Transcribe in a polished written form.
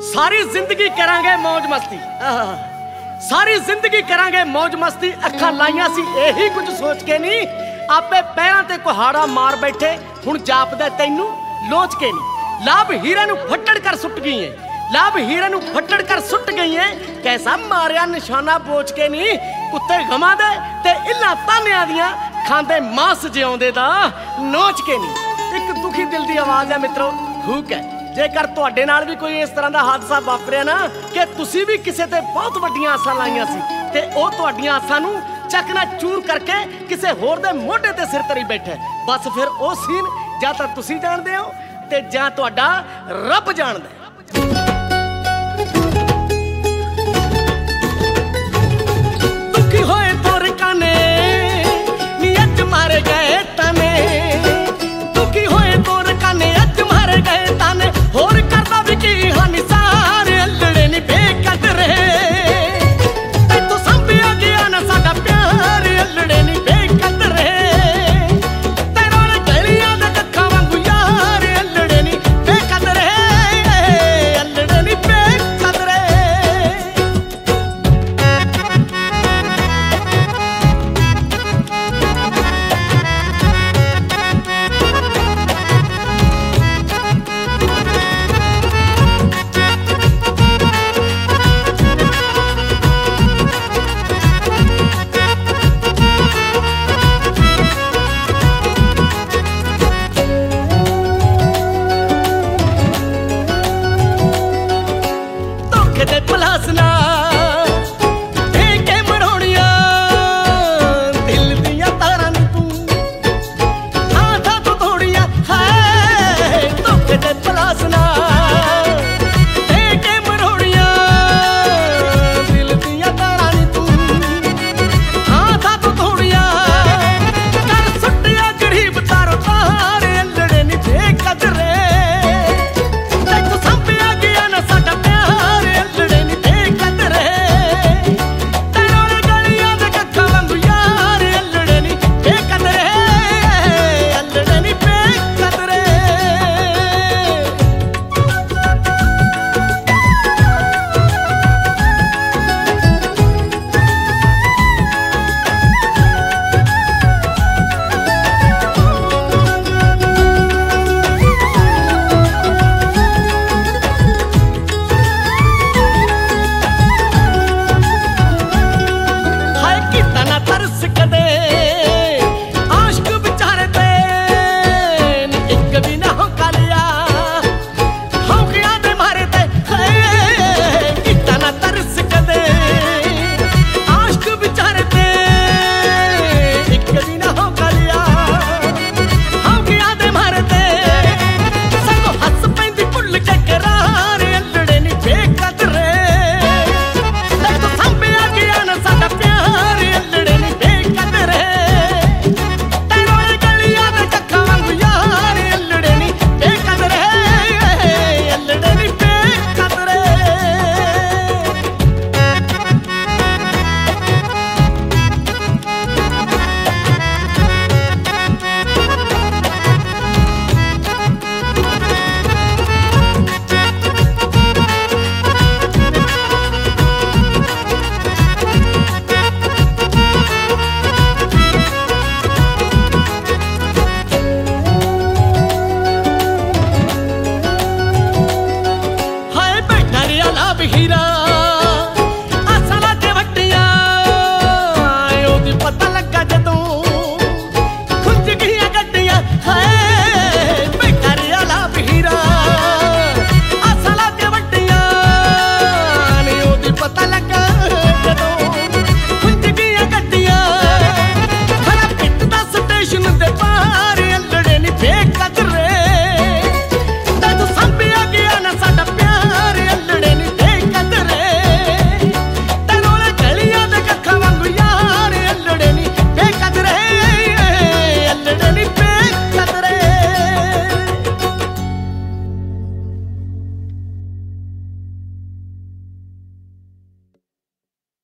सारी जिंदगी करांगे मौज मस्ती, सारी जिंदगी करांगे मौज मस्ती। अखां लाइयां सी यही कुछ सोच के नहीं, आपे पैरां ते कुहाड़ा मार बैठे, हुण जापदा तैनू लोच के नहीं। लाभ हीरे नू फट्टड़ कर सुट गई है, लाभ हीरे नू फट्टड़ कर सुट गई है। कैसा मारिया निशाना बोच के नहीं, कुत्ते गमा दे ते इल्ला तानिया दियां खांदे मांस जिउंदे दा नोच के नहीं। एक दुखी दिल दी आवाज़ है मित्रों, हुक है। जेकर तुहाडे नाल भी कोई इस तरह का हादसा वापरिया ना कि तुसी भी किसी ते बहुत वड्डियां आसां लाइयां सी ते ओह तुहाडीਆਂ आसां नू चकना चूर करके किसी होर दे मोढे ते सिर धरी बैठे, बस फिर ओह सीन जां तां तुसी जाणदे हो ते जां तुहाडा रब जाणदा है।